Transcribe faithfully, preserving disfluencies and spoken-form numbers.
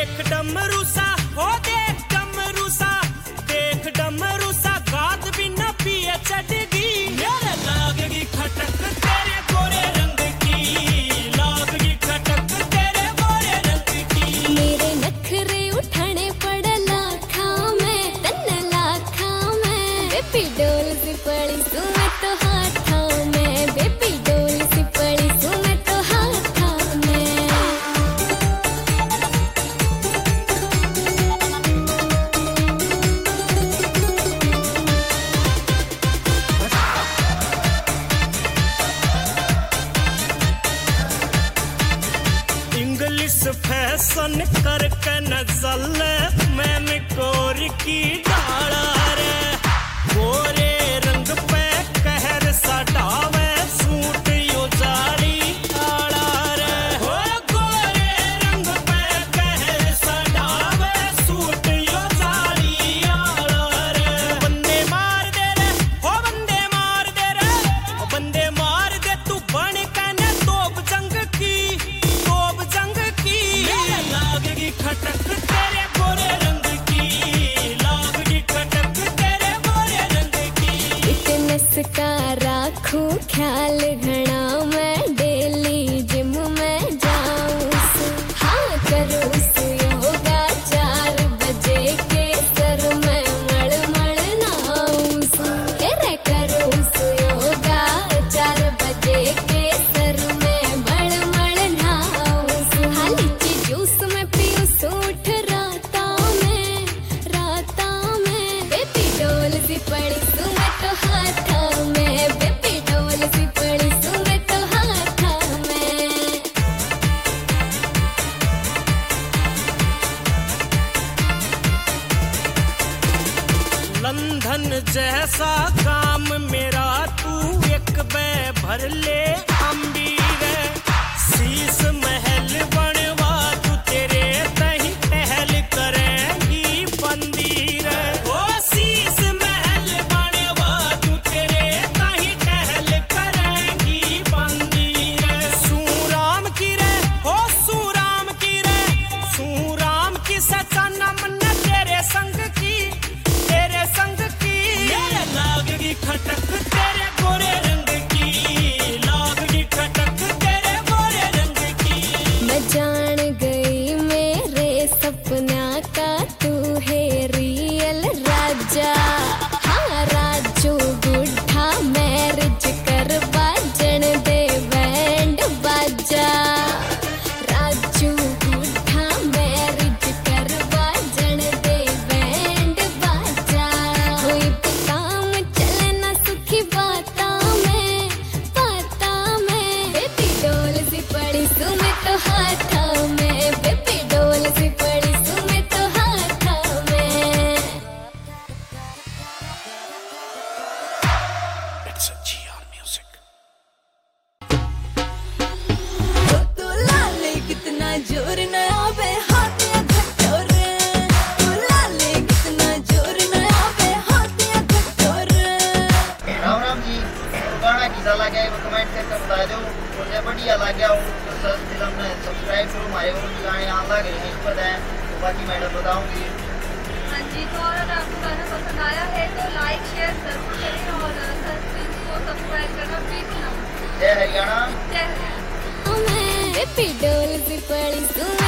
देख डमरूसा हो देख डमरूसा देख डमरूसा गात भी न पिए चढ़गी मेरे लागगी खटक तेरे गोरे रंग की लागगी खटक तेरे गोरे रंग की मेरे नखरे उठाने पड़ लाखा में तन लाखा में बेबी डोल सी पड़ी सू मैं तो हाथा में बेबी डोल सी पड़ी सू मैं तो हाथा में इंग्लिश फैशन करके नजल मैंने कोर की डाला रे गोरे रंग पे कहर सटावे सूट यो जारी डाला रे हो गोरे रंग पे कहर सटावे सूट यो जारी डाला रे बंदे मार दे रे हो बंदे मार दे रे हो बंदे मार दे तू बन के न तोप जंग की तोप जंग की लागगी खटक तेरे गोरे रंग की लागगी खटक तेरे गोरे रंग की फिटनेस का राखूं ख्याल घना मैं डेली जिम में जाऊं हाँ करूं योगा चार बजे के सर में मड़ मड़ नाऊं रे करूं योगा चार बजे के सर में मड़ मड़ नाऊं हाली जूस में पीऊं सूठ राता में राता में बेबी डोल सी पड़ी सू मैं तो हाथा में बेबी डोल सी पड़ी सू मैं तो हाथा में लंदन जैसा काम मेरा तू एक बे भर ले अम्बीर शीश महल बनवा तू तेरे तही टहल करेंगी बंदीर ओ शीश महल बनवा तू तेरे तही टहल करेंगी बंदीर सूराम की रे हो सूराम की रे सूराम की सचा नमन तेरे संग की तेरे संग की मेरे लागगी खटक तेरे गोरे रंग की लागगी खटक तेरे गोरे रंग की मैं जान गई मेरे सपना का तू है रियल राजा हाँ राजू गुड्ढा मैरिज कर बाजन दे बैंड बाजा राजू गुड्ढा मैरिज कर बाजन दे बैंड बाजा कोई भी काम चले ना सुखी बाता में बाता में बेबी डोल सी पड़ी सू मैं तो हाथा में बेबी डोल सी पड़ी सू मैं तो हाथा में It's a G R music तो लाले कितना जोर न आवे हाथ या घटोर तो लाले कितना जोर न आवे हाथ या घटोर राम राम जी तो गाना कैसा लगा है वो कमेंट करके बता दो मुझे बढ़िया लगा हो तो सर फिल्म ने सब्सक्राइब करो हमारे और भी गाने यहाँ लग रहे हैं पता है तो बाकी मैडम बताऊंगी हाँ जी तो और अगर आपको गाना पसंद आया है तो लाइक शेयर जरूर करें और को सब्सक्राइब करना प्लीज ना जय हरियाणा जय हरियाणा बेबी डोल सी पड़ी सू